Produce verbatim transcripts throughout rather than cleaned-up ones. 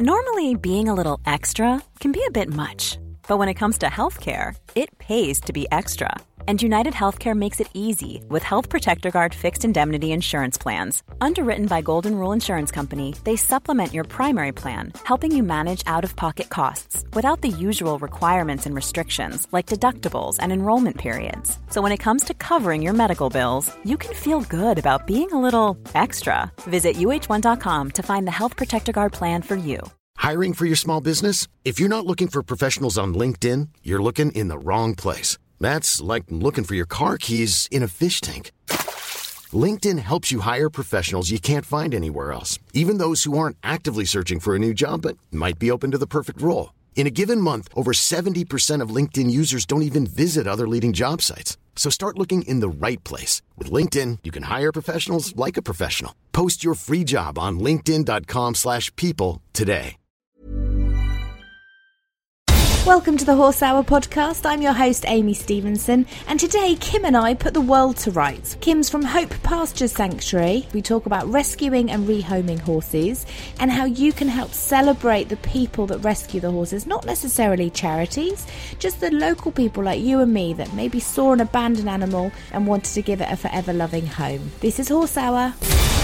Normally, being a little extra can be a bit much, but when it comes to healthcare, it pays to be extra. And United Healthcare makes it easy with Health Protector Guard fixed indemnity insurance plans. Underwritten by Golden Rule Insurance Company, they supplement your primary plan, helping you manage out-of-pocket costs without the usual requirements and restrictions like deductibles and enrollment periods. So when it comes to covering your medical bills, you can feel good about being a little extra. Visit U H one dot com to find the Health Protector Guard plan for you. Hiring for your small business? If you're not looking for professionals on LinkedIn, you're looking in the wrong place. That's like looking for your car keys in a fish tank. LinkedIn helps you hire professionals you can't find anywhere else, even those who aren't actively searching for a new job but might be open to the perfect role. In a given month, over seventy percent of LinkedIn users don't even visit other leading job sites. So start looking in the right place. With LinkedIn, you can hire professionals like a professional. Post your free job on linkedin.com slash people today. Welcome to the Horse Hour podcast. I'm your host, Amy Stevenson, and today Kim and I put the world to rights. Kim's from Hope Pastures Sanctuary. We talk about rescuing and rehoming horses and how you can help celebrate the people that rescue the horses, not necessarily charities, just the local people like you and me that maybe saw an abandoned animal and wanted to give it a forever loving home. This is Horse Hour.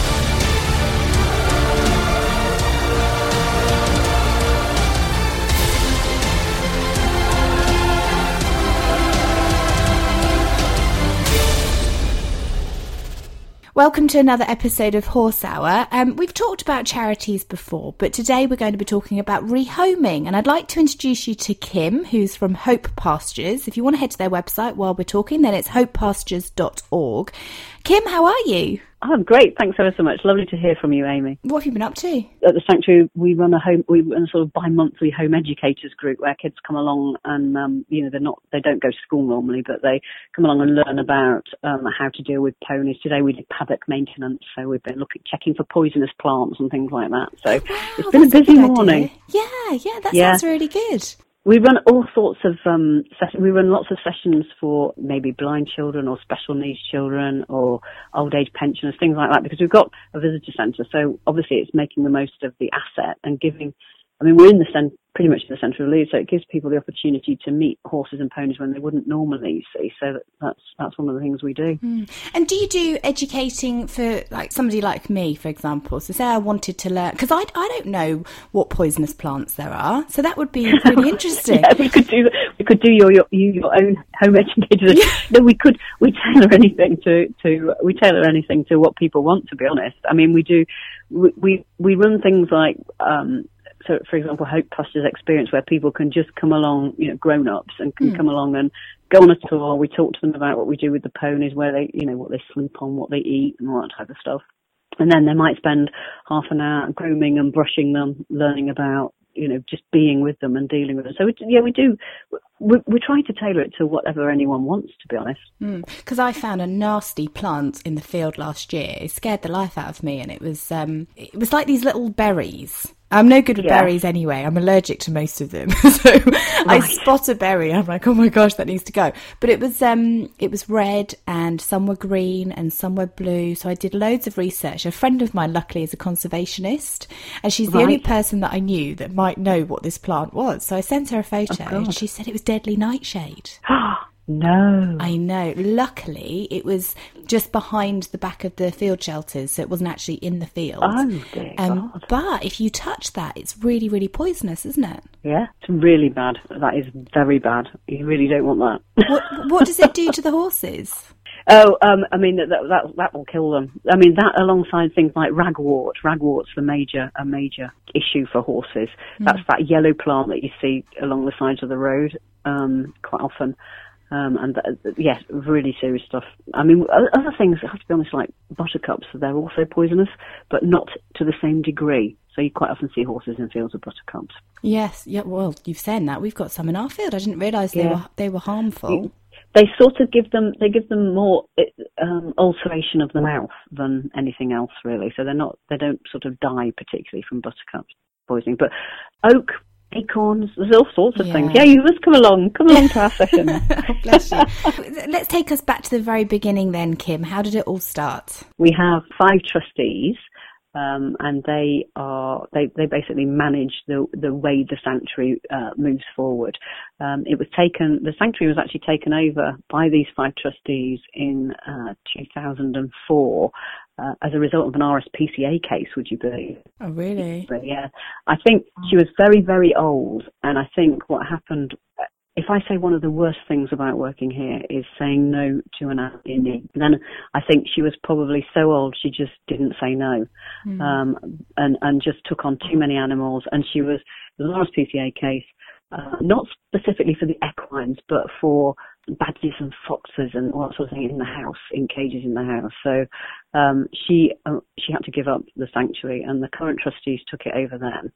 Welcome to another episode of Horse Hour. Um, we've talked about charities before, but today we're going to be talking about rehoming. And I'd like to introduce you to Kim, who's from Hope Pastures. If you want to head to their website while we're talking, then it's hope pastures dot org. Kim, how are you? I'm great. Thanks ever so much. Lovely to hear from you, Amy. What have you been up to? At the sanctuary, we run a home, we run a sort of bi-monthly home educators group where kids come along and, um, you know, they're not, they don't go to school normally, but they come along and learn about um, how to deal with ponies. Today we did paddock maintenance, so we've been looking, checking for poisonous plants and things like that. So wow, it's been a busy morning. Idea. Yeah, yeah, that yeah. sounds really good. We run all sorts of, um, ses- we run lots of sessions for maybe blind children or special needs children or old age pensioners, things like that, because we've got a visitor centre. So obviously it's making the most of the asset and giving, I mean, we're in the cent- pretty much in the centre of Leeds, so it gives people the opportunity to meet horses and ponies when they wouldn't normally, you see. So that, that's that's one of the things we do. Mm. And do you do educating for like somebody like me, for example? So say I wanted to learn, because I, I don't know what poisonous plants there are, so that would be really interesting. Yeah, we could do we could do your your, your own home educator. Yeah. No, we could we tailor anything to, to we tailor anything to what people want. To be honest, I mean we do we we, we run things like. Um, So, for example, Hope Pastures Experience, where people can just come along, you know, grown-ups, and can mm. come along and go on a tour. We talk to them about what we do with the ponies, where they, you know, what they sleep on, what they eat, and all that type of stuff. And then they might spend half an hour grooming and brushing them, learning about, you know, just being with them and dealing with them. So, we, yeah, we do. We, we try to tailor it to whatever anyone wants, to be honest. Because mm. I found a nasty plant in the field last year. It scared the life out of me, and it was um, it was like these little berries. I'm no good with yeah. berries anyway. I'm allergic to most of them. so right. I spot a berry and I'm like, oh my gosh, that needs to go. But it was um, it was red, and some were green and some were blue. So I did loads of research. A friend of mine, luckily, is a conservationist, and she's the right. only person that I knew that might know what this plant was. So I sent her a photo, oh, and she said it was deadly nightshade. No. I know. Luckily, it was just behind the back of the field shelters, so it wasn't actually in the field. Oh, dear um, God. But if you touch that, it's really, really poisonous, isn't it? Yeah, it's really bad. That is very bad. You really don't want that. What, what does it do to the horses? Oh, um, I mean, that, that that will kill them. I mean, that alongside things like ragwort. Ragwort's the major, a major issue for horses. Mm. That's that yellow plant that you see along the sides of the road um, quite often. Um, and th- yes, really serious stuff. I mean, other things, I have to be honest, like buttercups, they're also poisonous, but not to the same degree. So you quite often see horses in fields of buttercups. Yes, yeah. Well, you've said that. We've got some in our field. I didn't realise they yeah. were they were harmful. They sort of give them they give them more um, ulceration of the mouth than anything else, really. So they're not they don't sort of die particularly from buttercup poisoning. But oak, acorns, there's all sorts of yeah. things. Yeah, you must come along. Come along to our session. Oh, bless you. Let's take us back to the very beginning then, Kim. How did it all start? We have five trustees. Um, and they are they, they basically manage the the way the sanctuary uh, moves forward. Um, it was taken the sanctuary was actually taken over by these five trustees in uh, two thousand four uh, as a result of an R S P C A case. Would you believe? Oh, really? But yeah, I think she was very very old, and I think what happened. If I say one of the worst things about working here is saying no to an animal in need, then I think she was probably so old she just didn't say no, mm. um, and and just took on too many animals. And she was it was an R S P C A case, uh, not specifically for the equines, but for badgers and foxes and all that sort of thing in the house, in cages in the house. So um, she uh, she had to give up the sanctuary, and the current trustees took it over then.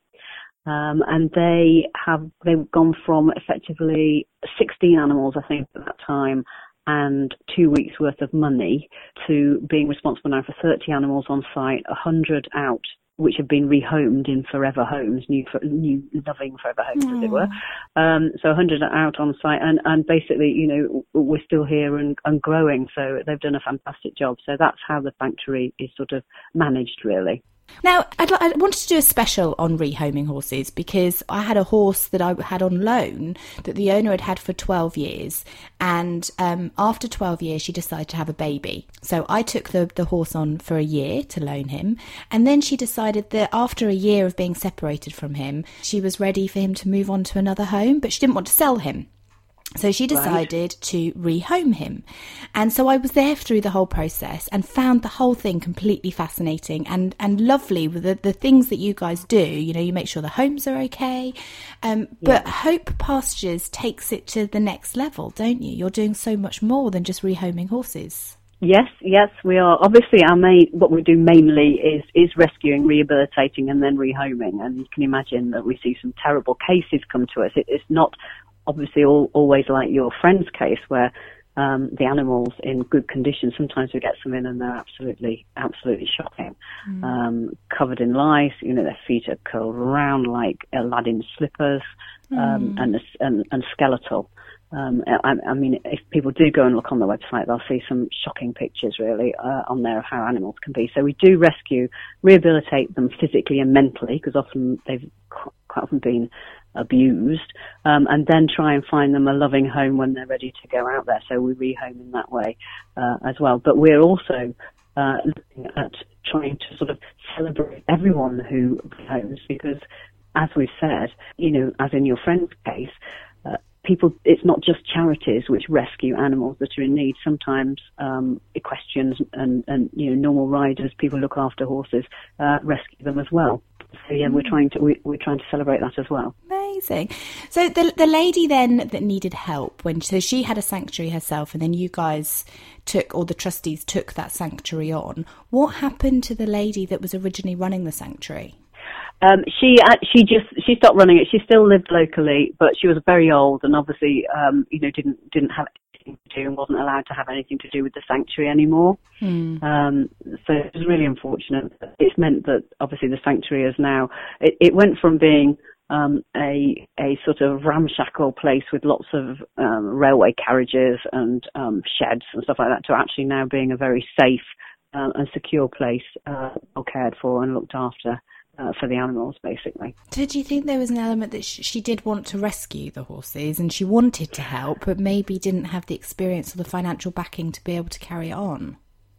Um, and they have, they've gone from effectively sixteen animals, I think, at that time, and two weeks worth of money to being responsible now for thirty animals on site, one hundred out, which have been rehomed in forever homes, new, new loving forever homes, mm. as it were. Um, so one hundred out on site, and, and basically, you know, we're still here and, and growing. So they've done a fantastic job. So that's how the sanctuary is sort of managed, really. Now, I'd, I wanted to do a special on rehoming horses because I had a horse that I had on loan that the owner had had for twelve years, and um, after twelve years she decided to have a baby. So I took the, the horse on for a year to loan him, and then she decided that after a year of being separated from him, she was ready for him to move on to another home, but she didn't want to sell him. So she decided right. to rehome him. And so I was there through the whole process and found the whole thing completely fascinating and, and lovely with the, the things that you guys do. You know, you make sure the homes are okay. Um, but yeah. Hope Pastures takes it to the next level, don't you? You're doing so much more than just rehoming horses. Yes, yes, we are. Obviously, our main, what we do mainly is, is rescuing, rehabilitating, and then rehoming. And you can imagine that we see some terrible cases come to us. It, it's not obviously all, always like your friend's case where um, the animal's in good condition. Sometimes we get some in and they're absolutely, absolutely shocking. Mm. Um, covered in lice, you know, their feet are curled around like Aladdin slippers, um, mm. and, and, and skeletal. Um, I, I mean, if people do go and look on the website, they'll see some shocking pictures really uh, on there of how animals can be. So we do rescue, rehabilitate them physically and mentally, because often they've quite often been abused, um, and then try and find them a loving home when they're ready to go out there. So we rehome in that way uh, as well. But we're also uh, looking at trying to sort of celebrate everyone who rehomes, because as we've said, you know, as in your friend's case, uh, people, it's not just charities which rescue animals that are in need. Sometimes um, equestrians and, and, you know, normal riders, people who look after horses, uh, rescue them as well. So yeah, we're trying to we, we're trying to celebrate that as well. Amazing. So the the lady then that needed help, when so she had a sanctuary herself, and then you guys took, or the trustees took that sanctuary on. What happened to the lady that was originally running the sanctuary? Um, she uh, she just she stopped running it. She still lived locally, but she was very old and obviously um, you know didn't didn't have anything to do and wasn't allowed to have anything to do with the sanctuary anymore. Hmm. Um, so it was really unfortunate. It's meant that obviously the sanctuary is now it, it went from being um, a a sort of ramshackle place with lots of um, railway carriages and um, sheds and stuff like that to actually now being a very safe uh, and secure place, uh, well cared for and looked after. Uh, for the animals, basically. So do you think there was an element that sh- she did want to rescue the horses and she wanted to help, but maybe didn't have the experience or the financial backing to be able to carry it on?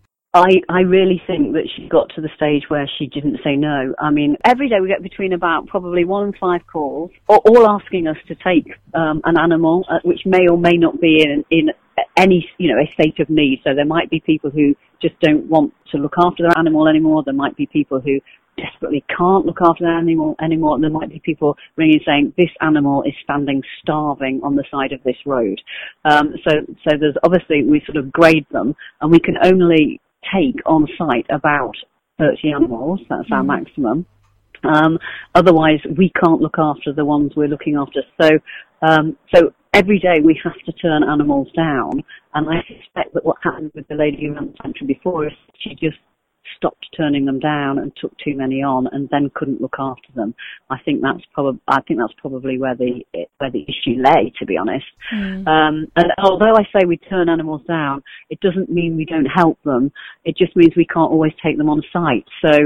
I, I really think that she got to the stage where she didn't say no. I mean, every day we get between about probably one and five calls, all asking us to take um, an animal, uh, which may or may not be in, in any, you know, a state of need. So there might be people who just don't want to look after their animal anymore. There might be people who desperately can't look after their animal anymore. There might be people ringing saying, this animal is standing starving on the side of this road. Um, so, so there's obviously, we sort of grade them, and we can only take on site about thirty animals. That's our mm. maximum. Um, otherwise, we can't look after the ones we're looking after. So, um, so every day we have to turn animals down. And I suspect that what happened with the lady who ran the sanctuary before is she just stopped turning them down and took too many on, and then couldn't look after them. I think that's probably I think that's probably where the where the issue lay, to be honest. Mm. Um, and although I say we turn animals down, it doesn't mean we don't help them. It just means we can't always take them on site. So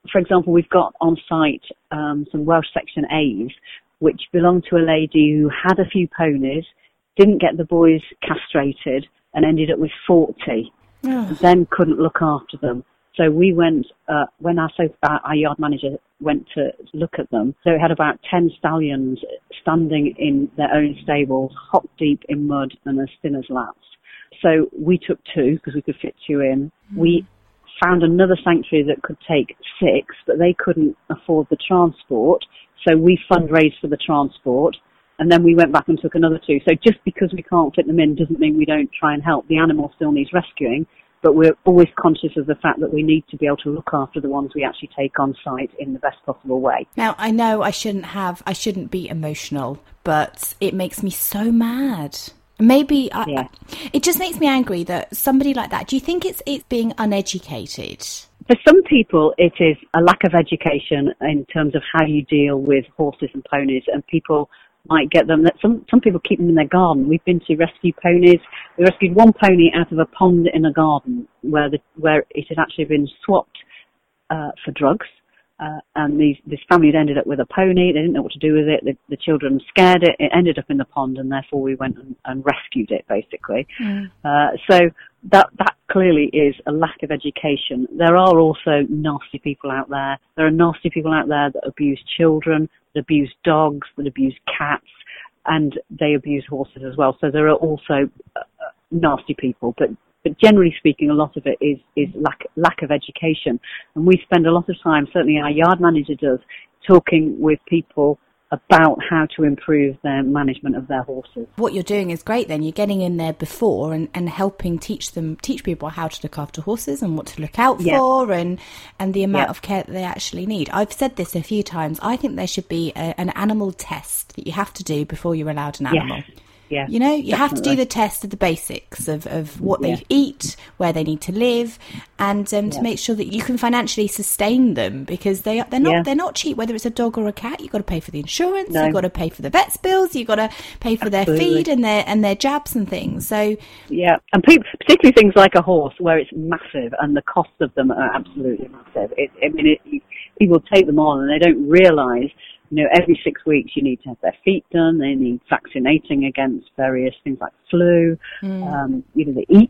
for example, we've got on site um, some Welsh Section A's, which belonged to a lady who had a few ponies, didn't get the boys castrated, and ended up with forty, oh. then couldn't look after them. So we went, uh, when our, so our yard manager went to look at them, so it had about ten stallions standing in their own stables, hop deep in mud and as thin as laps. So we took two, because we could fit two in. Mm. We found another sanctuary that could take six, but they couldn't afford the transport, so we fundraised for the transport. And then we went back and took another two. So just because we can't fit them in doesn't mean we don't try and help. The animal still needs rescuing, but we're always conscious of the fact that we need to be able to look after the ones we actually take on site in the best possible way. Now, I know I shouldn't have, I shouldn't be emotional, but it makes me so mad. Maybe I, yeah. it just makes me angry that somebody like that, do you think it's it's being uneducated? For some people, it is a lack of education in terms of how you deal with horses and ponies, and people might get them. That some some people keep them in their garden. We've been to rescue ponies. We rescued one pony out of a pond in a garden where the where it had actually been swapped uh, for drugs. Uh, and these, this family had ended up with a pony. They didn't know what to do with it. The, the children scared it. It ended up in the pond, and therefore we went and, and rescued it, basically. Mm. Uh, so that that clearly is a lack of education. There are also nasty people out there. There are nasty people out there that abuse children, that abuse dogs, that abuse cats, and they abuse horses as well. So there are also uh, nasty people, but But generally speaking, a lot of it is, is lack, lack of education. And we spend a lot of time, certainly our yard manager does, talking with people about how to improve their management of their horses. What you're doing is great then. You're getting in there before and, and helping teach them, teach people how to look after horses and what to look out yeah. for and, and the amount yeah. of care that they actually need. I've said this a few times. I think there should be a, an animal test that you have to do before you're allowed an animal. Yes. Yeah, you know, you definitely. have to do the test of the basics of, of what yeah. they eat, where they need to live, and um, to yeah. make sure that you can financially sustain them, because they they're not yeah. they're not cheap. Whether it's a dog or a cat, you've got to pay for the insurance, no. you've got to pay for the vet's bills, you've got to pay for Absolutely. their feed and their and their jabs and things. So yeah, and people, particularly things like a horse, where it's massive and the costs of them are absolutely massive. It, I mean, it, people take them on and they don't realise. You know, every six weeks you need to have their feet done. They need vaccinating against various things like flu. Mm. Um, you know, they eat,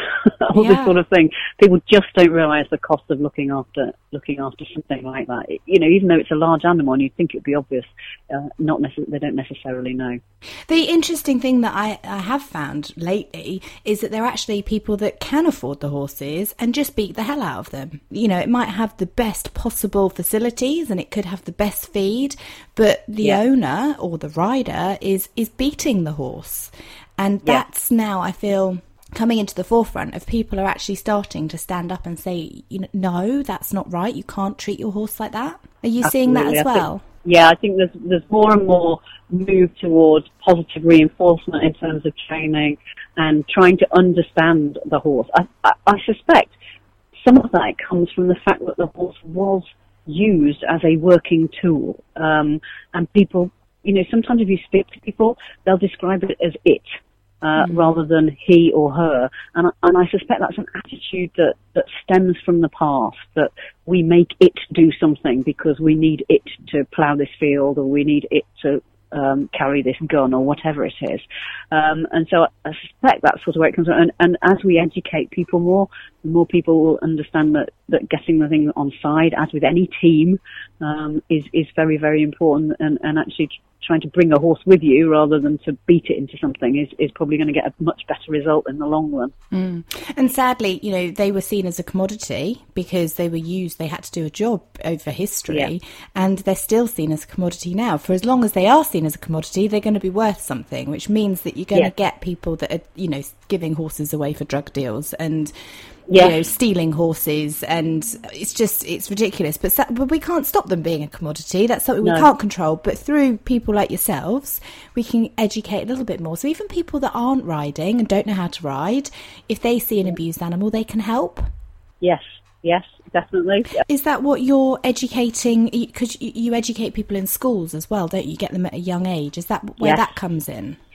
all yeah. this sort of thing. People just don't realise the cost of looking after looking after something like that. It, you know, even though it's a large animal, and you'd think it'd be obvious, uh, not necess- they don't necessarily know. The interesting thing that I, I have found lately is that there are actually people that can afford the horses and just beat the hell out of them. You know, it might have the best possible facilities and it could have the best feed, but the yeah. owner or the rider is is beating the horse. And that's yeah. now, I feel, coming into the forefront of people are actually starting to stand up and say, you know, no, that's not right. You can't treat your horse like that. Are you Absolutely. seeing that as I well? Think, yeah, I think there's there's more and more move towards positive reinforcement in terms of training and trying to understand the horse. I, I, I suspect some of that comes from the fact that the horse was used as a working tool. Um, and people, you know, sometimes if you speak to people, they'll describe it as it. Uh, mm. rather than he or her. And, and I suspect that's an attitude that, that stems from the past, that we make it do something because we need it to plough this field, or we need it to um, carry this gun, or whatever it is. Um, and so I suspect that's sort of where it comes from. And, and as we educate people more, the more people will understand that, that getting the thing on side, as with any team, um, is, is very, very important, and, and actually trying to bring a horse with you rather than to beat it into something is, is probably going to get a much better result in the long run. Mm. And sadly, you know, they were seen as a commodity because they were used, they had to do a job over history, yeah. and they're still seen as a commodity now. For as long as they are seen as a commodity, they're going to be worth something, which means that you're going yeah. to get people that are, you know, giving horses away for drug deals and yeah. you know, stealing horses, and it's just, it's ridiculous. But, but we can't stop them being a commodity. That's something no. we can't control. But through people like yourselves, we can educate a little bit more. So even people that aren't riding and don't know how to ride, if they see an abused animal, they can help. Yes, yes, definitely. Is that what you're educating? Because you educate people in schools as well, don't you? You get them at a young age. Is that where yes. that comes in?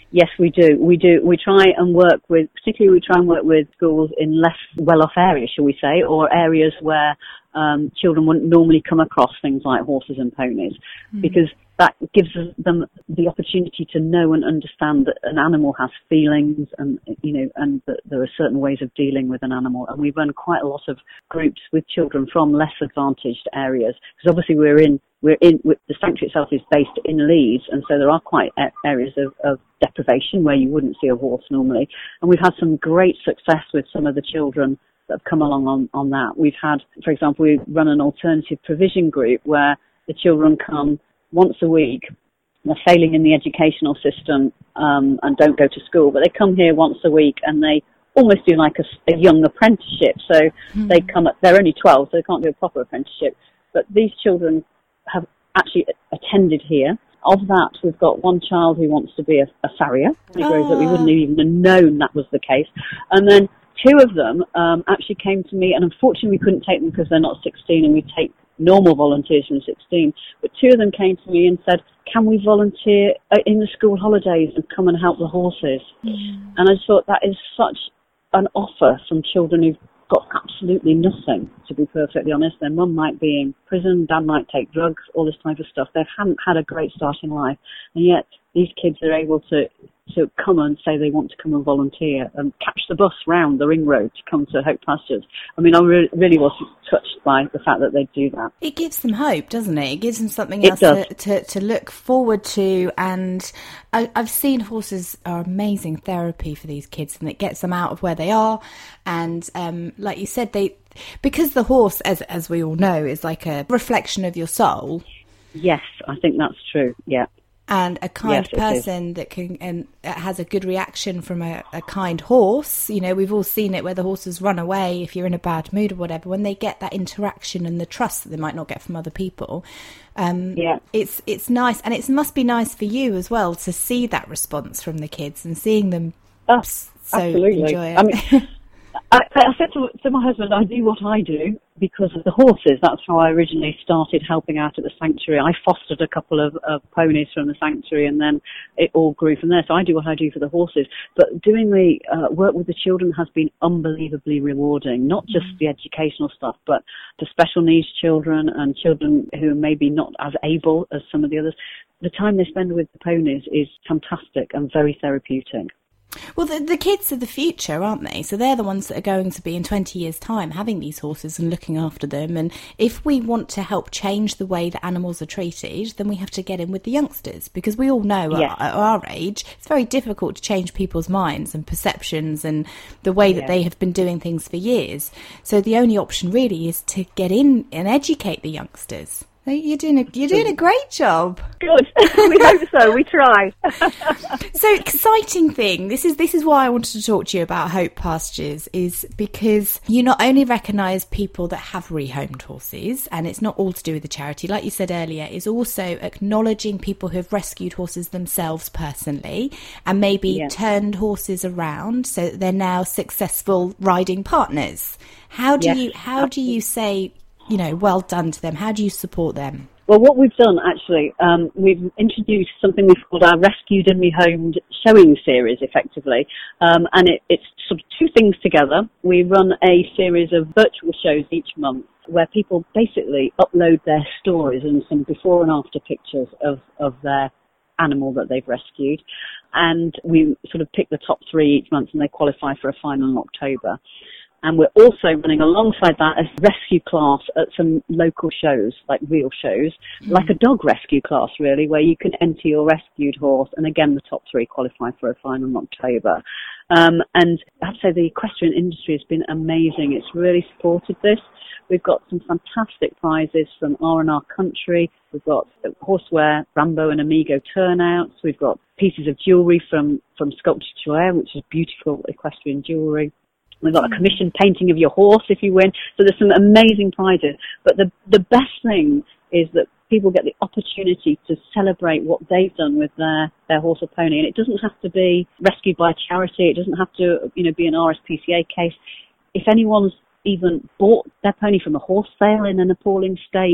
Yes, we do. We do. We try and work with, particularly we try and work with schools in less well-off areas, shall we say, or areas where um, children wouldn't normally come across things like horses and ponies, mm. because that gives them the opportunity to know and understand that an animal has feelings, and you know, and that there are certain ways of dealing with an animal. And we run quite a lot of groups with children from less advantaged areas, because obviously we're in we're in the sanctuary itself is based in Leeds, and so there are quite areas of, of deprivation where you wouldn't see a horse normally. And we've had some great success with some of the children that have come along on, on that. We've had, for example, we run an alternative provision group where the children come once a week. They're failing in the educational system um, and don't go to school, but they come here once a week and they almost do like a, a young apprenticeship. So mm. they come at, they're only twelve, so they can't do a proper apprenticeship. But these children have actually attended here. Of that, we've got one child who wants to be a, a farrier. He grows up, we wouldn't even have known that was the case. And then two of them um, actually came to me, and unfortunately we couldn't take them because they're not sixteen, and we take normal volunteers from sixteen. But two of them came to me and said, can we volunteer in the school holidays and come and help the horses? Mm. And I just thought that is such an offer from children who've got absolutely nothing, to be perfectly honest. Their mum might be in prison, dad might take drugs, all this type of stuff. They haven't had a great start in life, and yet these kids are able to to come and say they want to come and volunteer and catch the bus round the ring road to come to Hope Pastures. I mean, I re- really was touched by the fact that they do that. It gives them hope, doesn't it? It gives them something else to, to, to look forward to. And I, I've seen horses are amazing therapy for these kids, and it gets them out of where they are. And um, like you said, they because the horse, as as we all know, is like a reflection of your soul. Yes, I think that's true, yeah. And a kind yes, person that can and has a good reaction from a, a kind horse. You know, we've all seen it where the horses run away if you're in a bad mood or whatever. When they get that interaction and the trust that they might not get from other people, um, yeah. it's it's nice, and it must be nice for you as well to see that response from the kids and seeing them oh, so absolutely. enjoy it. I mean, I, I said to, to my husband, I do what I do because of the horses. That's how I originally started helping out at the sanctuary. I fostered a couple of, of ponies from the sanctuary, and then it all grew from there. So I do what I do for the horses. But doing the uh, work with the children has been unbelievably rewarding, not just mm. the educational stuff, but the special needs children and children who are maybe not as able as some of the others. The time they spend with the ponies is fantastic and very therapeutic. Well, the, the kids are the future, aren't they? So they're the ones that are going to be in twenty years' time having these horses and looking after them. And if we want to help change the way that animals are treated, then we have to get in with the youngsters, because we all know yes. at, at our age, it's very difficult to change people's minds and perceptions and the way that yeah. they have been doing things for years. So the only option really is to get in and educate the youngsters. You're doing a you're doing a great job. Good. We hope so. We try. So exciting thing. This is this is why I wanted to talk to you about Hope Pastures, is because you not only recognise people that have rehomed horses, and it's not all to do with the charity, like you said earlier, is also acknowledging people who have rescued horses themselves personally and maybe yeah. turned horses around so that they're now successful riding partners. How do yes, you how absolutely. do you say, you know, well done to them? How do you support them? Well, what we've done, actually, um, we've introduced something we've called our Rescued and Rehomed showing series, effectively. Um, and it, it's sort of two things together. We run a series of virtual shows each month where people basically upload their stories and some before and after pictures of, of their animal that they've rescued. And we sort of pick the top three each month, and they qualify for a final in October. And we're also running alongside that a rescue class at some local shows, like real shows, mm. like a dog rescue class, really, where you can enter your rescued horse. And again, the top three qualify for a final in October. Um, and I have to say the equestrian industry has been amazing. It's really supported this. We've got some fantastic prizes from R and R Country. We've got horseware, Rambo and Amigo turnouts. We've got pieces of jewellery from, from Sculpture to Air, which is beautiful equestrian jewellery. We've got a commissioned painting of your horse if you win. So there's some amazing prizes. But the the best thing is that people get the opportunity to celebrate what they've done with their, their horse or pony. And it doesn't have to be rescued by a charity. It doesn't have to, you know, be an R S P C A case. If anyone's even bought their pony from a horse sale in an appalling state,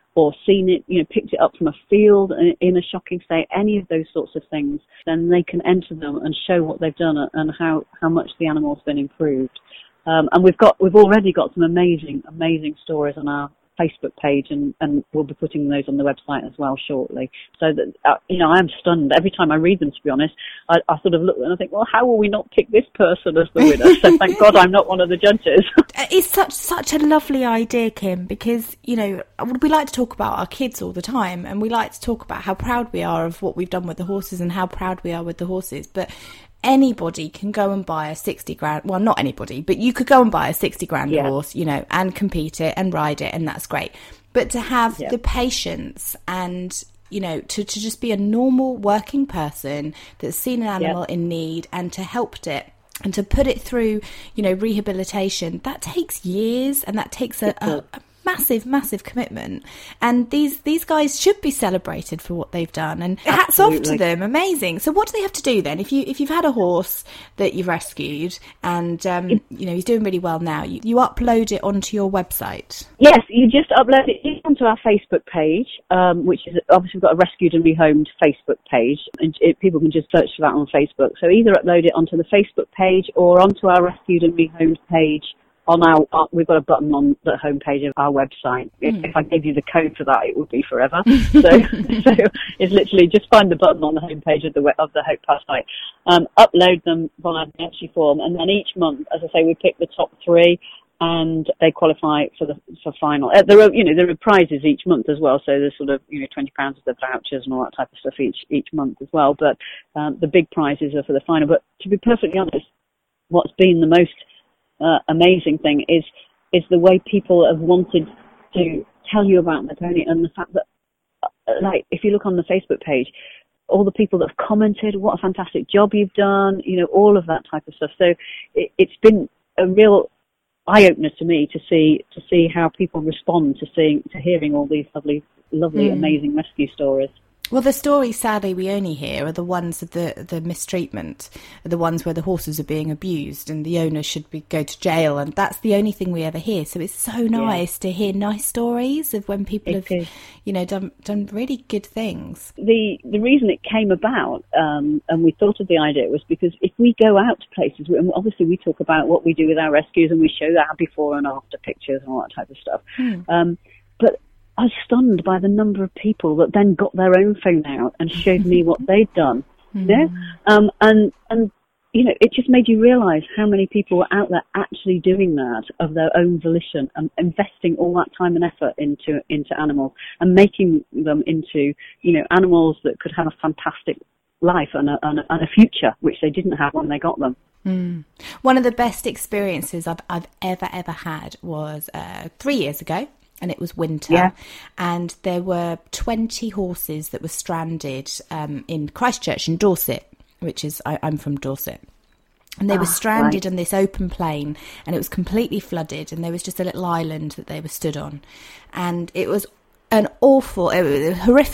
or seen it, you know, picked it up from a field in a shocking state, any of those sorts of things, then they can enter them and show what they've done and how, how much the animal's been improved. Um, and we've got, we've already got some amazing, amazing stories on our Facebook page, and, and we'll be putting those on the website as well shortly. So that, uh, you know, I am stunned every time I read them, to be honest. I, I sort of look and I think, well, how will we not pick this person as the winner? So thank God I'm not one of the judges. It's such, such a lovely idea, Kim, because, you know, we like to talk about our kids all the time, and we like to talk about how proud we are of what we've done with the horses and how proud we are with the horses. But anybody can go and buy a sixty grand, well, not anybody, but you could go and buy a sixty grand yeah. horse, you know, and compete it and ride it, and that's great. But to have yeah. the patience and, you know, to, to just be a normal working person that's seen an animal yeah. in need and to help it and to put it through, you know, rehabilitation, that takes years, and that takes a, a, a massive, massive commitment. And these these guys should be celebrated for what they've done. And hats Absolutely. off to them. Amazing. So what do they have to do then? If you if you've had a horse that you've rescued and um, you know he's doing really well now, you, you upload it onto your website. Yes, you just upload it onto our Facebook page, um, which is obviously we've got a Rescued and Rehomed Facebook page, and it, people can just search for that on Facebook. So either upload it onto the Facebook page or onto our Rescued and Rehomed page. On our, uh, we've got a button on the homepage of our website. If, mm. if I gave you the code for that, it would be forever. so, so it's literally just find the button on the homepage of the of the Hope Pass site, um, upload them via the entry form, and then each month, as I say, we pick the top three, and they qualify for the for final. Uh, there are, you know, there are prizes each month as well. So there's sort of, you know, twenty pounds of the vouchers and all that type of stuff each each month as well. But um, the big prizes are for the final. But to be perfectly honest, what's been the most Uh, amazing thing is is the way people have wanted to tell you about the pony, and the fact that, uh, like, if you look on the Facebook page, all the people that have commented, what a fantastic job you've done, you know, all of that type of stuff. So it, it's been a real eye opener to me to see to see how people respond to seeing to hearing all these lovely, lovely, mm. amazing rescue stories. Well, the stories, sadly, we only hear are the ones of the, the mistreatment, are the ones where the horses are being abused and the owner should be go to jail, and that's the only thing we ever hear. So it's so nice yeah. to hear nice stories of when people it have, is. you know, done done really good things. The the reason it came about, um, and we thought of the idea, was because if we go out to places, and obviously we talk about what we do with our rescues, and we show our before and after pictures and all that type of stuff, hmm. um, but I was stunned by the number of people that then got their own phone out and showed me what they'd done. Mm. Yeah, um, and and you know, it just made you realise how many people were out there actually doing that of their own volition and investing all that time and effort into into animals and making them into, you know, animals that could have a fantastic life and a, and a, and a future, which they didn't have when they got them. Mm. One of the best experiences I've, I've ever ever had was uh, three years ago. And it was winter, yeah. and there were twenty horses that were stranded um, in Christchurch in Dorset, which is, I, I'm from Dorset. And they oh, were stranded right. on this open plain, and it was completely flooded, and there was just a little island that they were stood on. And it was an awful, it was horrific.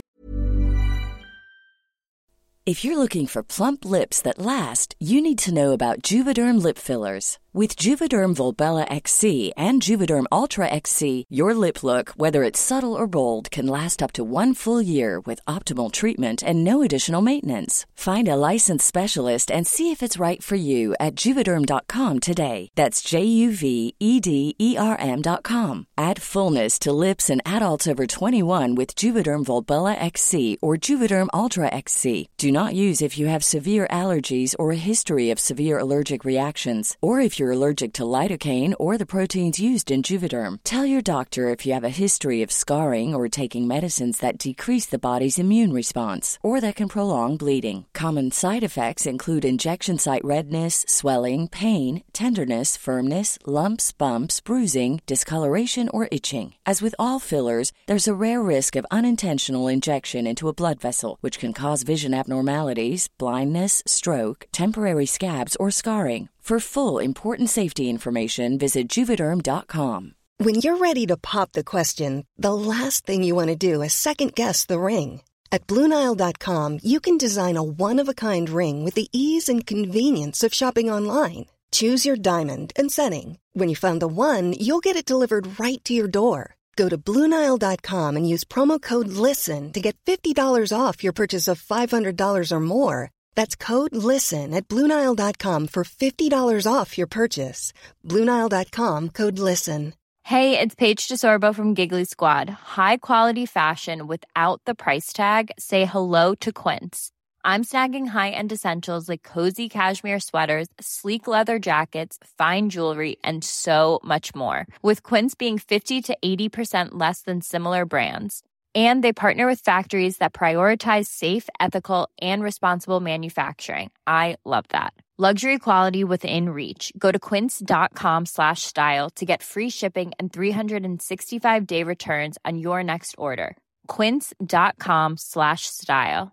If you're looking for plump lips that last, you need to know about Juvederm lip fillers. With Juvederm Volbella X C and Juvederm Ultra X C, your lip look, whether it's subtle or bold, can last up to one full year with optimal treatment and no additional maintenance. Find a licensed specialist and see if it's right for you at Juvederm dot com today. That's J U V E D E R M dot com. Add fullness to lips in adults over twenty-one with Juvederm Volbella X C or Juvederm Ultra X C. Do not use if you have severe allergies or a history of severe allergic reactions, or if you're allergic to lidocaine or the proteins used in Juvederm. Tell your doctor if you have a history of scarring or taking medicines that decrease the body's immune response or that can prolong bleeding. Common side effects include injection site redness, swelling, pain, tenderness, firmness, lumps, bumps, bruising, discoloration, or itching. As with all fillers, there's a rare risk of unintentional injection into a blood vessel, which can cause vision abnormalities, blindness, stroke, temporary scabs, or scarring. For full, important safety information, visit Juvederm dot com. When you're ready to pop the question, the last thing you want to do is second-guess the ring. At Blue Nile dot com, you can design a one-of-a-kind ring with the ease and convenience of shopping online. Choose your diamond and setting. When you find the one, you'll get it delivered right to your door. Go to Blue Nile dot com and use promo code LISTEN to get fifty dollars off your purchase of five hundred dollars or more. That's code LISTEN at Blue Nile dot com for fifty dollars off your purchase. Blue Nile dot com, code LISTEN. Hey, it's Paige DeSorbo from Giggly Squad. High quality fashion without the price tag. Say hello to Quince. I'm snagging high-end essentials like cozy cashmere sweaters, sleek leather jackets, fine jewelry, and so much more. With Quince being fifty to eighty percent less than similar brands. And they partner with factories that prioritize safe, ethical, and responsible manufacturing. I love that. Luxury quality within reach. Go to quince.com slash style to get free shipping and three sixty-five day returns on your next order. Quince.com slash style.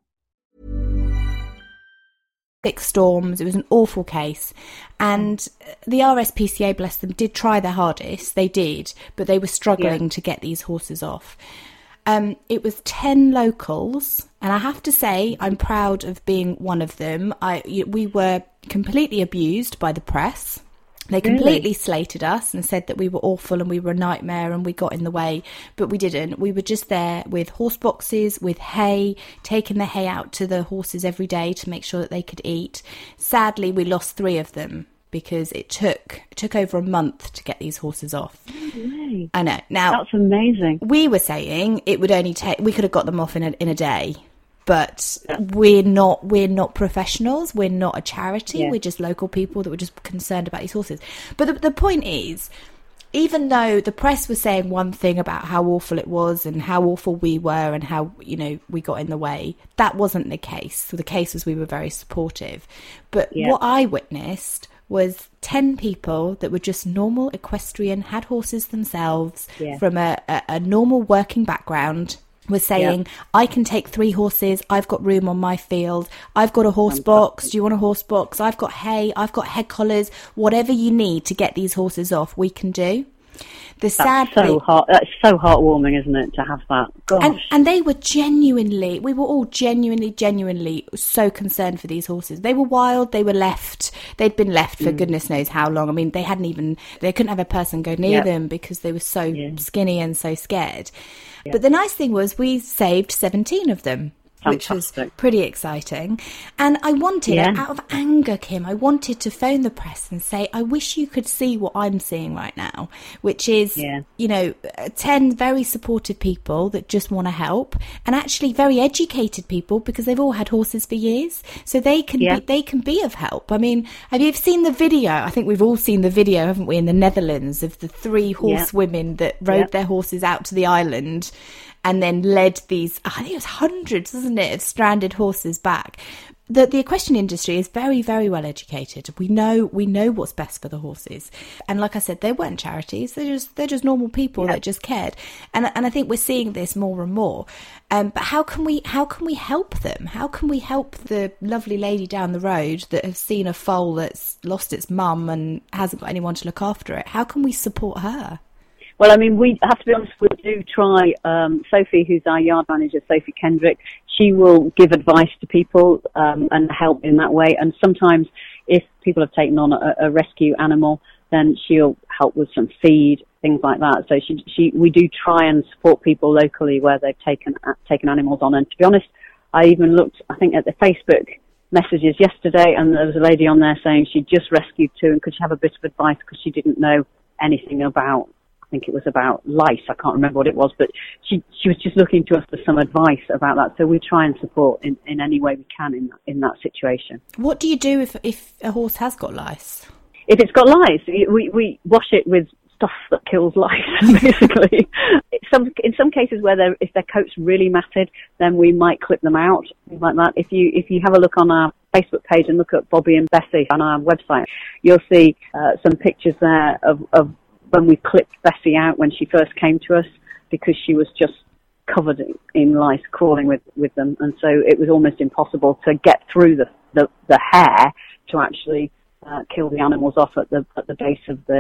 Big storms. It was an awful case. And the R S P C A, bless them, did try their hardest. They did, but they were struggling yeah. to get these horses off. Um, it was ten locals, and I have to say I'm proud of being one of them. I we were completely abused by the press. They completely really? slated us and said that we were awful and we were a nightmare and we got in the way, but we didn't. We were just there with horse boxes, with hay, taking the hay out to the horses every day to make sure that they could eat. Sadly, we lost three of them because it took it took over a month to get these horses off. Really? I know. Now that's amazing. We were saying it would only take. We could have got them off in a in a day. But we're not we're not professionals. We're not a charity. Yeah. We're just local people that were just concerned about these horses. But the, the point is, even though the press was saying one thing about how awful it was and how awful we were and how, you know, we got in the way, that wasn't the case. So the case was we were very supportive. But yeah. what I witnessed was ten people that were just normal equestrian, had horses themselves, yeah. from a, a, a normal working background, was saying, yep. I can take three horses, I've got room on my field, I've got a horse box, do you want a horse box, I've got hay, I've got head collars, whatever you need to get these horses off, we can do. The that's sad so thing, heart, that's so heartwarming, isn't it, to have that? Gosh. And, and they were genuinely, we were all genuinely, genuinely so concerned for these horses. They were wild, they were left, they'd been left for mm. goodness knows how long. I mean, they hadn't even, they couldn't have a person go near yep. them because they were so yeah. skinny and so scared. Yep. But the nice thing was we saved seventeen of them. Fantastic. Which was pretty exciting. And I wanted, yeah. out of anger, Kim, I wanted to phone the press and say, I wish you could see what I'm seeing right now, which is, yeah. you know, ten very supportive people that just want to help, and actually very educated people because they've all had horses for years. So they can yeah. be, they can be of help. I mean, have you seen the video? I think we've all seen the video, haven't we, in the Netherlands of the three horsewomen yeah. that rode yeah. their horses out to the island and then led these, I think it was hundreds, isn't it, of stranded horses back. The, the equestrian industry is very, very well educated. We know we know what's best for the horses. And like I said, they weren't charities. They're just they're just normal people yeah. that just cared. And and I think we're seeing this more and more. Um, but how can we how can we help them? How can we help the lovely lady down the road that has seen a foal that's lost its mum and hasn't got anyone to look after it? How can we support her? Well, I mean, we have to be honest, we do try, um, Sophie, who's our yard manager, Sophie Kendrick, she will give advice to people um, and help in that way. And sometimes if people have taken on a, a rescue animal, then she'll help with some feed, things like that. So she, she, we do try and support people locally where they've taken taken animals on. And to be honest, I even looked, I think, at the Facebook messages yesterday, and there was a lady on there saying she just rescued two and could she have a bit of advice because she didn't know anything about, I think it was about lice, I can't remember what it was, but she she was just looking to us for some advice about that. So we try and support in, in any way we can in in that situation. What do you do if if a horse has got lice? If it's got lice, we we wash it with stuff that kills lice, basically. some in some cases where they're if their coat's really matted, then we might clip them out, things like that. If you if you have a look on our Facebook page and look at Bobby and Bessie on our website, you'll see uh, some pictures there of of when we clipped Bessie out when she first came to us, because she was just covered in lice crawling with, with them. And so it was almost impossible to get through the, the, the hair to actually uh, kill the animals off at the at the base of the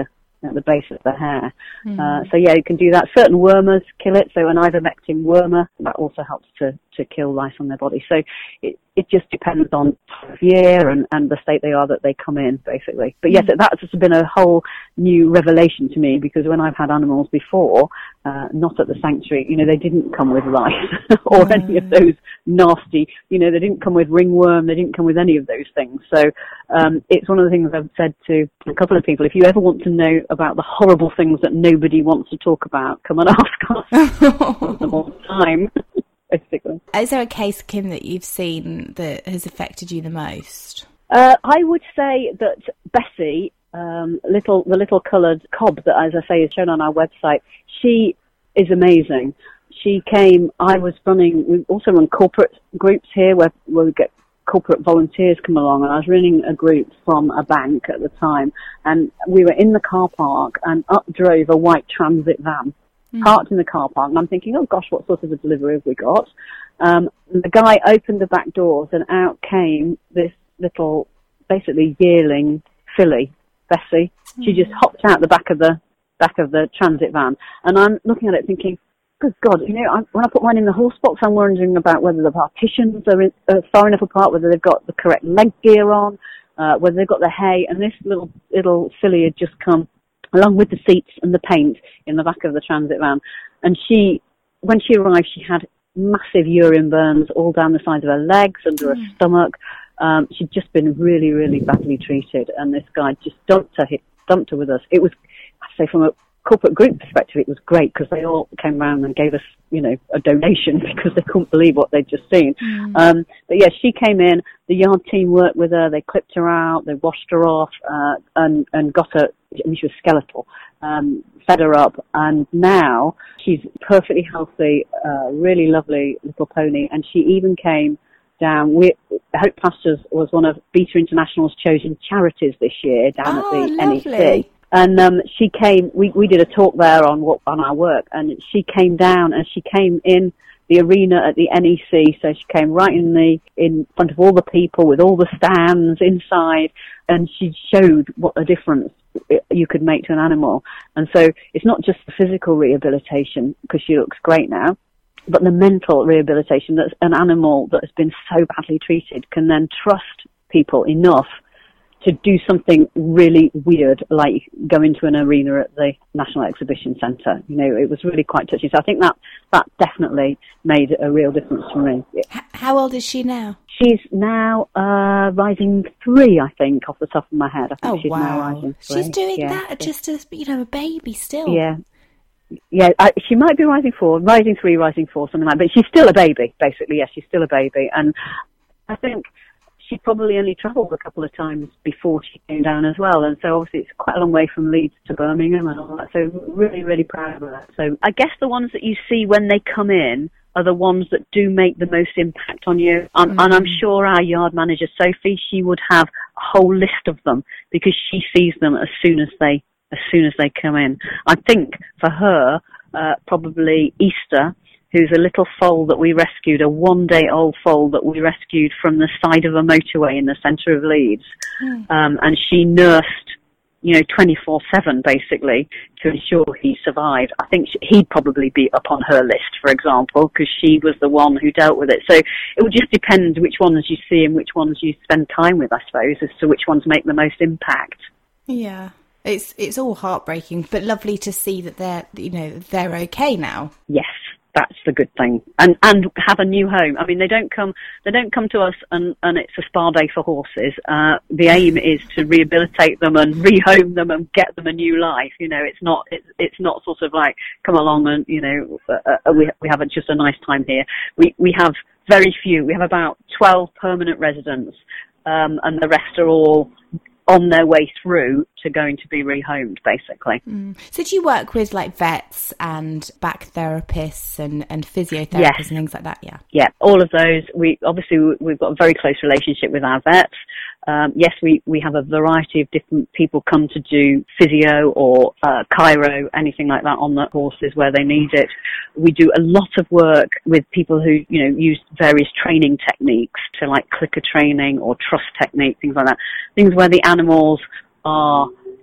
at the base of the hair. Mm. Uh, so yeah, you can do that. Certain wormers kill it, so an ivermectin wormer, that also helps to, to kill lice on their body. So it, it just depends on time of year and, and the state they are that they come in, basically. But yes, mm. that's just been a whole new revelation to me, because when I've had animals before, uh, not at the sanctuary, you know, they didn't come with lice or mm. any of those nasty, you know, they didn't come with ringworm, they didn't come with any of those things. So um, it's one of the things I've said to a couple of people, if you ever want to know about the horrible things that nobody wants to talk about, come and ask us some more time. Basically. Is there a case, Kim, that you've seen that has affected you the most? Uh, I would say that Bessie, um, little the little coloured cob that, as I say, is shown on our website, she is amazing. She came, I was running, we also run corporate groups here where, where we get corporate volunteers come along, and I was running a group from a bank at the time, and we were in the car park, and up drove a white transit van. Mm. Parked in the car park, and I'm thinking, oh gosh, what sort of a delivery have we got? Um, the guy opened the back doors, and out came this little, basically yearling filly, Bessie. Mm. She just hopped out the back of the back of the transit van, and I'm looking at it thinking, good God, you know, I, when I put mine in the horse box, I'm wondering about whether the partitions are, in, are far enough apart, whether they've got the correct leg gear on, uh, whether they've got the hay, and this little little filly had just come along with the seats and the paint in the back of the transit van. And she, when she arrived, she had massive urine burns all down the sides of her legs, under mm. her stomach. Um, she'd just been really, really badly treated, and this guy just dumped her, dumped her with us. It was, I say, from a corporate group perspective, it was great, because they all came around and gave us, you know, a donation because they couldn't believe what they'd just seen. Mm. Um, but yeah, she came in, the yard team worked with her, they clipped her out, they washed her off, uh, and, and got her, I mean, she was skeletal, um, fed her up, and now she's perfectly healthy, uh, really lovely little pony, and she even came down. We, Hope Pastures was one of Beta International's chosen charities this year down oh, at the lovely. N E C. And um, she came, we, we did a talk there on what, on our work, and she came down, and she came in the arena at the N E C, so she came right in the in front of all the people with all the stands inside, and she showed what a difference you could make to an animal. And so it's not just the physical rehabilitation, because she looks great now, but the mental rehabilitation that an animal that has been so badly treated can then trust people enough to do something really weird, like go into an arena at the National Exhibition Centre. You know, it was really quite touching. So I think that that definitely made a real difference for me. How old is she now? She's now uh, rising three, I think, off the top of my head. I think oh, she's wow. now rising three. She's doing yeah. that just as, you know, a baby still. Yeah. Yeah, I, she might be rising four, rising three, rising four, something like that. But she's still a baby, basically. Yes, she's still a baby. And I think she probably only travelled a couple of times before she came down as well, and so obviously it's quite a long way from Leeds to Birmingham and all that, so really, really proud of that. So I guess the ones that you see when they come in are the ones that do make the most impact on you, um, mm-hmm. and I'm sure our yard manager, Sophie, she would have a whole list of them, because she sees them as soon as they, as soon as they come in. I think for her, uh, probably Easter, who's a little foal that we rescued, a one-day-old foal that we rescued from the side of a motorway in the centre of Leeds. Mm. Um, and she nursed, you know, twenty-four seven, basically, to ensure he survived. I think she, he'd probably be up on her list, for example, because she was the one who dealt with it. So it would just depend which ones you see and which ones you spend time with, I suppose, as to which ones make the most impact. Yeah. It's it's all heartbreaking, but lovely to see that they're, you know, they're okay now. Yes. That's the good thing, and and have a new home. I mean, they don't come they don't come to us and, and it's a spa day for horses. Uh, the aim is to rehabilitate them and rehome them and get them a new life. You know, it's not it's it's not sort of like come along and you know uh, uh, we we have a, just a nice time here. We we have very few. We have about twelve permanent residents, um, and the rest are all on their way through to going to be rehomed, basically. Mm. So do you work with like vets and back therapists and, and physiotherapists yes. and things like that? Yeah. Yeah, all of those. We obviously we've got a very close relationship with our vets. Um, yes, we, we have a variety of different people come to do physio or uh, chiro, anything like that on the horses where they need it. We do a lot of work with people who, you know, use various training techniques, so like clicker training or truss technique, things like that. Things where the animals are,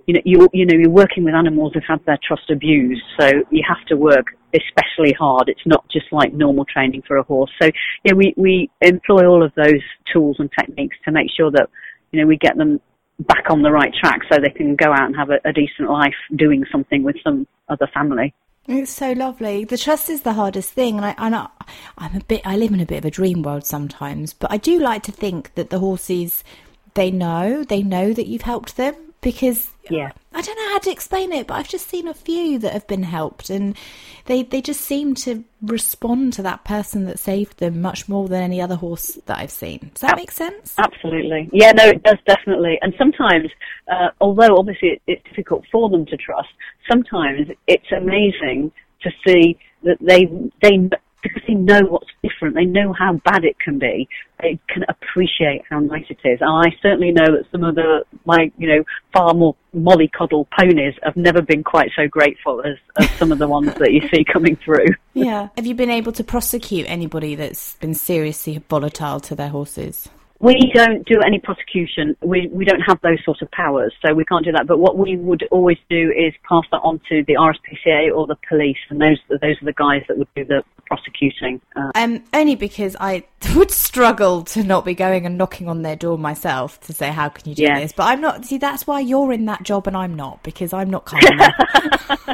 you know, you you know, you're working with animals who've had their trust abused, so you have to work especially hard. It's not just like normal training for a horse. So, yeah, we, we employ all of those tools and techniques to make sure that, you know, we get them back on the right track so they can go out and have a, a decent life doing something with some other family. It's so lovely. The trust is the hardest thing, and I, and I, I'm a bit. I live in a bit of a dream world sometimes, but I do like to think that the horses, they know, they know that you've helped them, because yeah, I don't know how to explain it, but I've just seen a few that have been helped, and they they just seem to respond to that person that saved them much more than any other horse that I've seen. Does that make sense? Absolutely. Yeah, no, it does, definitely. And sometimes, uh, although obviously it, it's difficult for them to trust, sometimes it's amazing to see that they they because they know what's different, they know how bad it can be, they can appreciate how nice it is. And I certainly know that some of the, my, you know, far more mollycoddle ponies have never been quite so grateful as, as some of the ones that you see coming through. Yeah. Have you been able to prosecute anybody that's been seriously volatile to their horses? We don't do any prosecution. We we don't have those sort of powers, so we can't do that. But what we would always do is pass that on to the R S P C A or the police, and those those are the guys that would do the prosecuting. Uh, um, only because I would struggle to not be going and knocking on their door myself to say, how can you do yeah. this? But I'm not, see, that's why you're in that job and I'm not, because I'm not kind enough.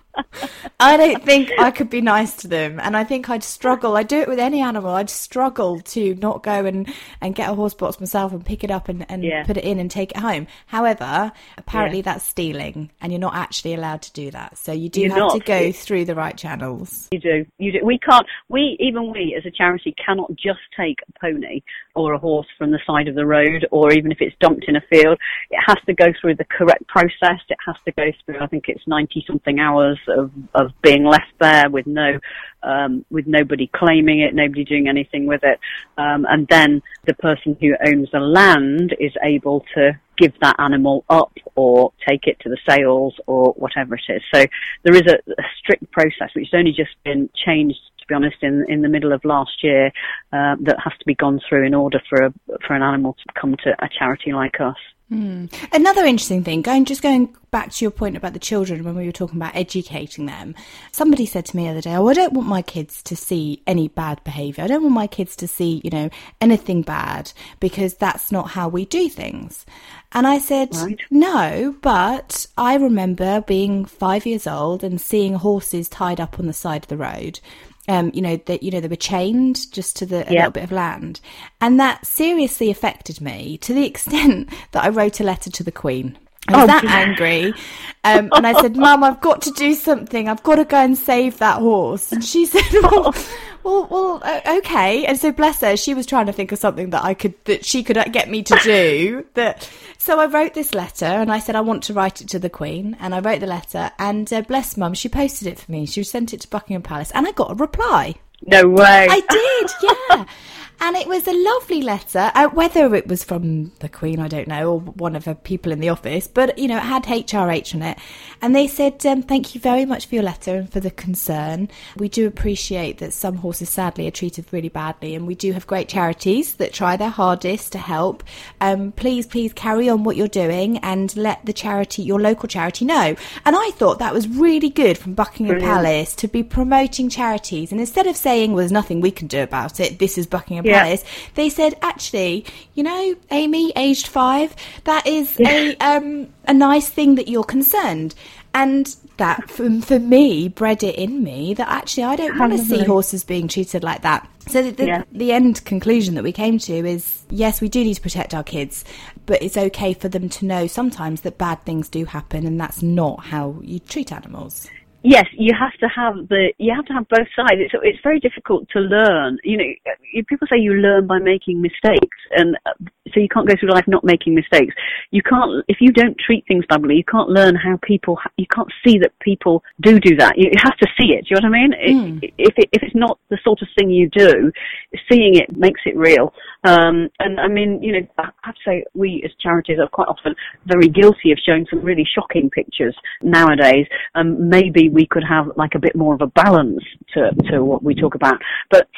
I don't think I could be nice to them, and I think I'd struggle. I do it with any animal. I'd struggle to not go and, and get a horse box myself and pick it up and, and yeah. put it in and take it home. However, apparently yeah. that's stealing, and you're not actually allowed to do that. So you do you're have not. to go through the right channels. You do. You do. We can't. We even we as a charity cannot just take a pony or a horse from the side of the road, or even if it's dumped in a field. It has to go through the correct process. It has to go through, I think it's ninety something hours of of being left there with no um with nobody claiming it, nobody doing anything with it, um and then the person who owns the land is able to give that animal up or take it to the sales or whatever it is. So there is a, a strict process which has only just been changed, to be honest, in in the middle of last year, uh, that has to be gone through in order for a for an animal to come to a charity like us. Mm. Another interesting thing, going just going back to your point about the children when we were talking about educating them, somebody said to me the other day, oh, I don't want my kids to see any bad behaviour. I don't want my kids to see, you know, anything bad, because that's not how we do things. And I said, right. no, but I remember being five years old and seeing horses tied up on the side of the road. Um, you know, that, you know, they were chained just to the, a yep. little bit of land. And that seriously affected me to the extent that I wrote a letter to the Queen. I was oh, that yeah. angry. Um, and I said, Mum, I've got to do something. I've got to go and save that horse. And she said, well, well, well uh, okay. And so bless her, she was trying to think of something that I could, that she could get me to do. That. So I wrote this letter and I said, I want to write it to the Queen. And I wrote the letter, and uh, bless Mum, she posted it for me. She sent it to Buckingham Palace and I got a reply. No way. I did, yeah. And it was a lovely letter. Uh, whether it was from the Queen, I don't know, or one of her people in the office, but, you know, it had H R H on it. And they said, um, thank you very much for your letter and for the concern. We do appreciate that some horses, sadly, are treated really badly, and we do have great charities that try their hardest to help. Um, please, please carry on what you're doing and let the charity, your local charity, know. And I thought that was really good from Buckingham Brilliant. Palace to be promoting charities. And instead of saying, well, there's nothing we can do about it, this is Buckingham yeah. Palace, they said, actually, you know, Amy, aged five, that is yeah. a um, a nice thing that you're concerned. And that, for, for me, bred it in me that actually I don't want to see horses being treated like that. So the, the, yeah. the end conclusion that we came to is, yes, we do need to protect our kids, but it's okay for them to know sometimes that bad things do happen, and that's not how you treat animals. Yes, you have to have the you have to have both sides. It's it's very difficult to learn. You know, people say you learn by making mistakes, and so you can't go through life not making mistakes. You can't, if you don't treat things badly, you can't learn how people. You can't see that people do do that. You have to see it. Do you know what I mean? Mm. It, if it, if it's not the sort of thing you do, seeing it makes it real. Um, and I mean, you know, I have to say, we as charities are quite often very guilty of showing some really shocking pictures nowadays. Um, maybe we could have like a bit more of a balance to, to what we talk about. But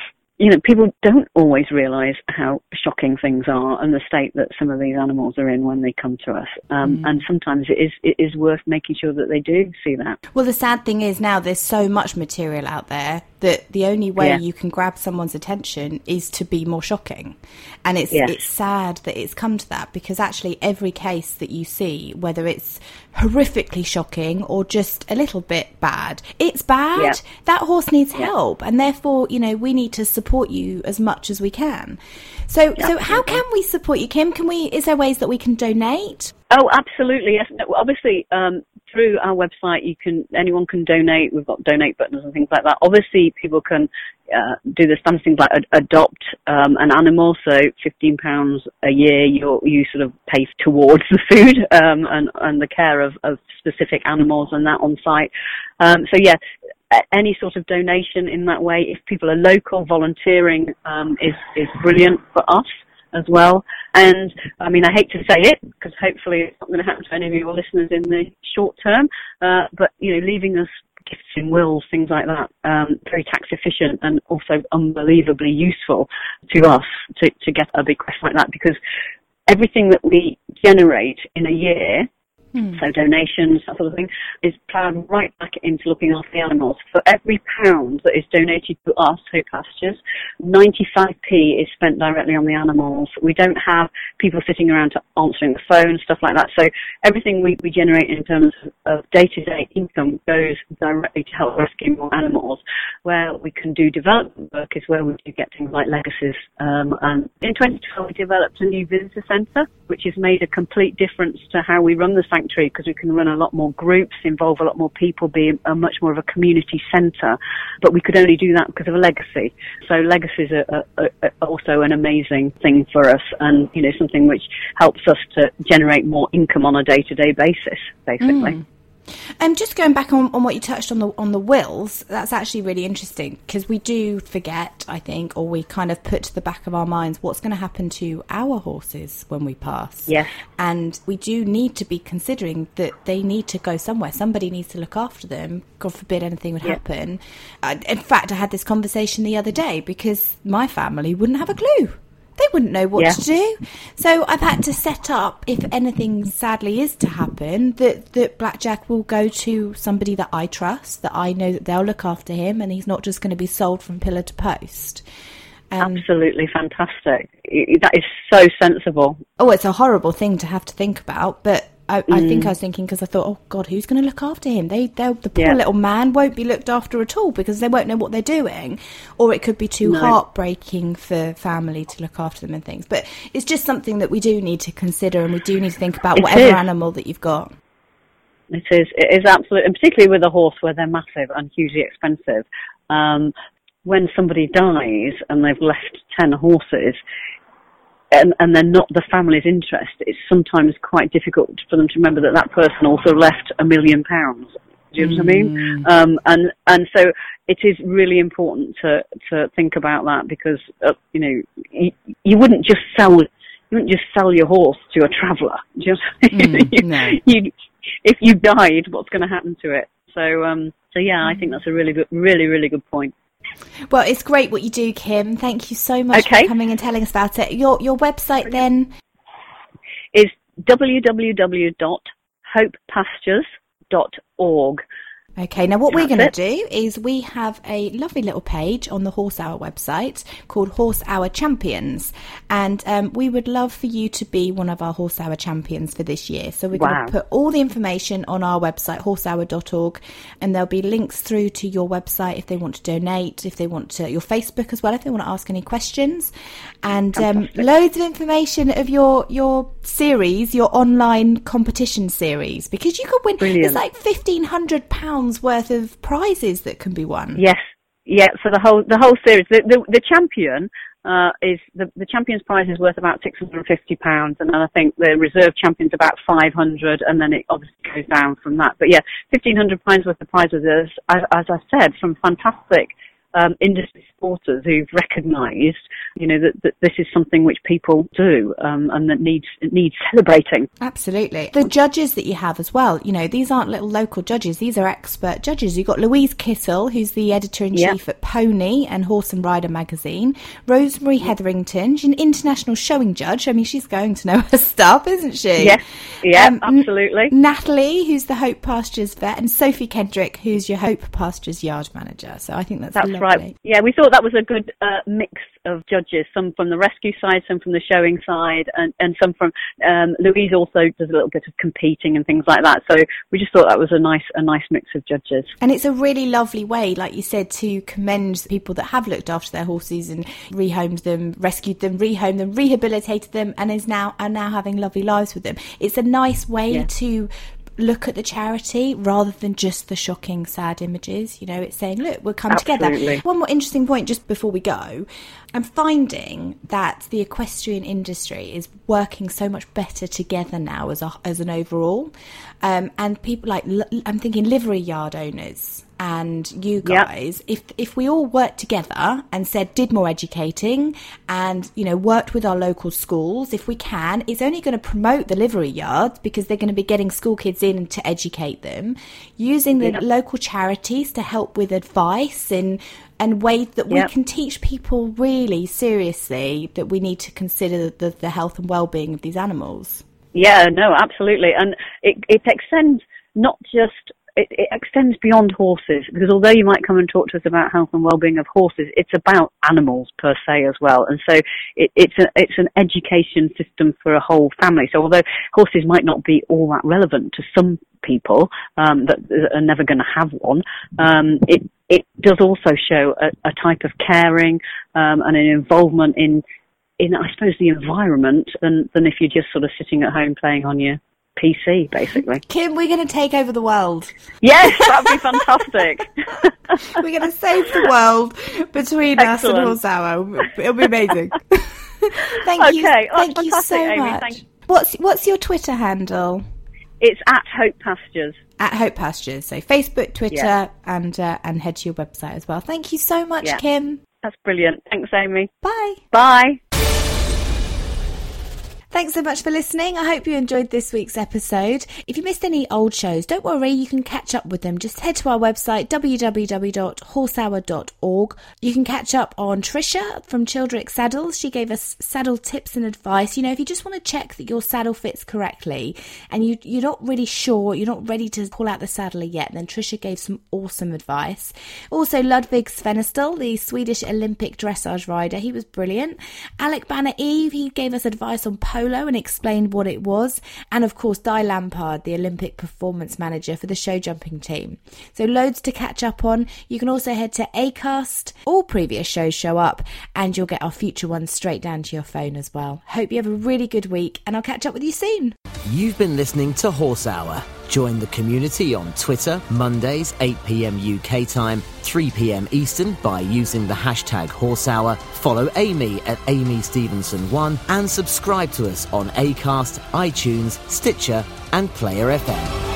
you know, people don't always realise how shocking things are and the state that some of these animals are in when they come to us. Um, mm. And sometimes it is it is worth making sure that they do see that. Well, the sad thing is now there's so much material out there that the only way yeah. you can grab someone's attention is to be more shocking. And it's yes. it's sad that it's come to that, because actually every case that you see, whether it's horrifically shocking or just a little bit bad, it's bad. Yeah. That horse needs yeah. help, and therefore, you know, we need to support you as much as we can. So, Absolutely. so how can we support you, Kim? Can we? Is there ways that we can donate? Oh, absolutely. Yes. No, obviously, um, through our website, you can anyone can donate. We've got donate buttons and things like that. Obviously, people can uh, do the standard things like ad- adopt um, an animal. So, fifteen pounds a year, you you sort of pay towards the food um, and and the care of, of specific animals and that on site. Um, so, yeah. Any sort of donation in that way, if people are local, volunteering um, is, is brilliant for us as well. And, I mean, I hate to say it, because hopefully it's not going to happen to any of your listeners in the short term, uh, but, you know, leaving us gifts in wills, things like that, um, very tax efficient and also unbelievably useful to us to, to get a big request like that, because everything that we generate in a year, Hmm. so donations, that sort of thing, is ploughed right back into looking after the animals. For every pound that is donated to us, Hope Pastures, ninety-five p is spent directly on the animals. We don't have people sitting around to answering the phone, stuff like that. So everything we, we generate in terms of day-to-day income goes directly to help rescue more animals. Where we can do development work is where we do get things like legacies. Um, and in twenty twelve, we developed a new visitor centre, which has made a complete difference to how we run the sanctuary, because we can run a lot more groups, involve a lot more people, be a much more of a community centre. But we could only do that because of a legacy. So legacies are, are, are also an amazing thing for us, and you know, something which helps us to generate more income on a day-to-day basis, basically. Mm. Um, just going back on, on what you touched on the on the wills, that's actually really interesting, because we do forget, I think, or we kind of put to the back of our minds what's going to happen to our horses when we pass. Yes. And we do need to be considering that they need to go somewhere. Somebody needs to look after them. God forbid anything would yeah. happen. Uh, in fact, I had this conversation the other day because my family wouldn't have a clue. They wouldn't know what yeah. to do. So I've had to set up, if anything sadly is to happen, that, that Blackjack will go to somebody that I trust, that I know that they'll look after him, and he's not just going to be sold from pillar to post. Um, Absolutely fantastic. That is so sensible. Oh, it's a horrible thing to have to think about, but I, mm. I think I was thinking, because I thought, oh God, who's going to look after him? They, the poor yeah. little man won't be looked after at all, because they won't know what they're doing, or it could be too no. heartbreaking for family to look after them and things. But it's just something that we do need to consider, and we do need to think about it whatever is. animal that you've got. It is. It is absolutely, and particularly with a horse where they're massive and hugely expensive. Um, when somebody dies and they've left ten horses, And, and they're not the family's interest, it's sometimes quite difficult for them to remember that that person also left a million pounds. Do you know what I mean? Um, and and so it is really important to to think about that, because uh, you know you, you wouldn't just sell you wouldn't just sell your horse to a traveller. Do you know what I mean? Mm, you, no. you, if you died, what's going to happen to it? So um, so yeah, I think that's a really good, really really good point. Well, it's great what you do, Kim. Thank you so much okay. for coming and telling us about it. Your your website then is w w w dot hope pastures dot org. Okay, now what That's we're going to do is we have a lovely little page on the Horse Hour website called Horse Hour Champions, and um, we would love for you to be one of our Horse Hour champions for this year. So we're wow. going to put all the information on our website, horse hour dot org, and there'll be links through to your website if they want to donate, if they want to, your Facebook as well, if they want to ask any questions, and um, loads of information of your your series, your online competition series, because you could win. Brilliant. It's like fifteen hundred pounds worth of prizes that can be won. Yes, yeah. So the whole the whole series, the the, the champion uh, is the the champion's prize is worth about six hundred and fifty pounds, and then I think the reserve champion's about five hundred, and then it obviously goes down from that. But yeah, fifteen hundred pounds worth of prizes, as, as I said, from fantastic um, industry supporters who've recognised, you know, that, that this is something which people do um, and that needs needs celebrating. Absolutely. The judges that you have as well, you know, these aren't little local judges, these are expert judges. You've got Louise Kittle, who's the editor-in-chief yep. at Pony and Horse and Rider magazine. Rosemary Hetherington, she's an international showing judge. I mean, she's going to know her stuff, isn't she? Yes, yeah, um, absolutely. N- Natalie, who's the Hope Pastures vet, and Sophie Kendrick, who's your Hope Pastures yard manager. So I think that's, that's lovely. right. Yeah, we thought that was a good uh, mix of judges, some from the rescue side, some from the showing side, and, and some from um, Louise also does a little bit of competing and things like that. So we just thought that was a nice a nice mix of judges. And it's a really lovely way, like you said, to commend people that have looked after their horses and rehomed them, rescued them, rehomed them, rehabilitated them, and is now are now having lovely lives with them. It's a nice way yeah. to look at the charity rather than just the shocking, sad images. You know, it's saying, look, we'll come Absolutely. together. One more interesting point just before we go. I'm finding that the equestrian industry is working so much better together now as a, as an overall. Um, and people like, I'm thinking livery yard owners and you guys, yep. if if we all worked together and said, did more educating and, you know, worked with our local schools, if we can, it's only going to promote the livery yards because they're going to be getting school kids in to educate them, using the yep. local charities to help with advice and and ways that we yep. can teach people really seriously that we need to consider the, the health and well-being of these animals. Yeah, no, absolutely. And it, it extends not just, it, it extends beyond horses, because although you might come and talk to us about health and well-being of horses, it's about animals per se as well. And so it, it's a, it's an education system for a whole family. So although horses might not be all that relevant to some people um, that are never going to have one, um, it it does also show a, a type of caring um, and an involvement in in, I suppose, the environment than, than if you're just sort of sitting at home playing on your P C, basically. Kim, we're going to take over the world. Yes, that would be fantastic. We're going to save the world between Excellent. us and Horse Hour. It'll be amazing. Thank okay. you. Oh, Thank you so Amy. much. Thank- what's what's your Twitter handle? It's at Hope Pastures. At Hope Pastures. So Facebook, Twitter, yeah. and uh, and head to your website as well. Thank you so much, yeah. Kim. That's brilliant. Thanks, Amy. Bye. Bye. Thanks so much for listening. I hope you enjoyed this week's episode. If you missed any old shows, don't worry, you can catch up with them. Just head to our website, w w w dot horse hour dot org. You can catch up on Trisha from Childrick Saddles. She gave us saddle tips and advice. You know, if you just want to check that your saddle fits correctly and you, you're not really sure, you're not ready to pull out the saddler yet, then Trisha gave some awesome advice. Also, Ludwig Svennestel, the Swedish Olympic dressage rider, he was brilliant. Alec Banner Eve, he gave us advice on polo and explained what it was. And of course, Di Lampard, the Olympic performance manager for the show jumping team. So loads to catch up on. You can also head to Acast. All previous shows show up and you'll get our future ones straight down to your phone as well. Hope you have a really good week and I'll catch up with you soon. You've been listening to Horse Hour. Join the community on Twitter, Mondays, eight p.m. U K time, three p.m. Eastern by using the hashtag Horse Hour. Follow Amy at Amy Stevenson one and subscribe to us on Acast, iTunes, Stitcher and Player F M.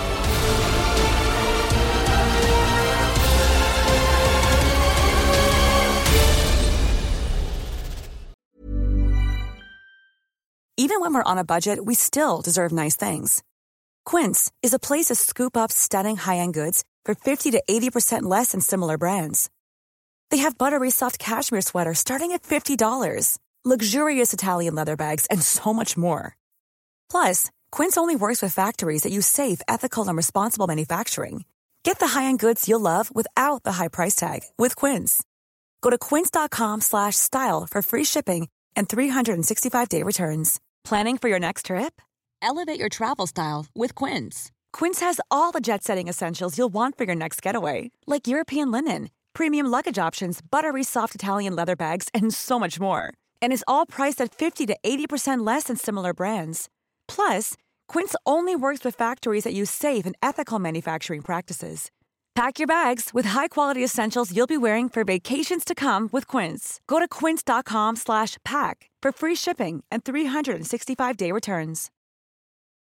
Even when we're on a budget, we still deserve nice things. Quince is a place to scoop up stunning high-end goods for fifty to eighty percent less than similar brands. They have buttery soft cashmere sweaters starting at fifty dollars, luxurious Italian leather bags, and so much more. Plus, Quince only works with factories that use safe, ethical, and responsible manufacturing. Get the high-end goods you'll love without the high price tag with Quince. Go to quince.com slash style for free shipping and three sixty-five day returns. Planning for your next trip? Elevate your travel style with Quince. Quince has all the jet-setting essentials you'll want for your next getaway, like European linen, premium luggage options, buttery soft Italian leather bags, and so much more. And is all priced at fifty to eighty percent less than similar brands. Plus, Quince only works with factories that use safe and ethical manufacturing practices. Pack your bags with high-quality essentials you'll be wearing for vacations to come with Quince. Go to quince.com slash pack for free shipping and three sixty-five day returns.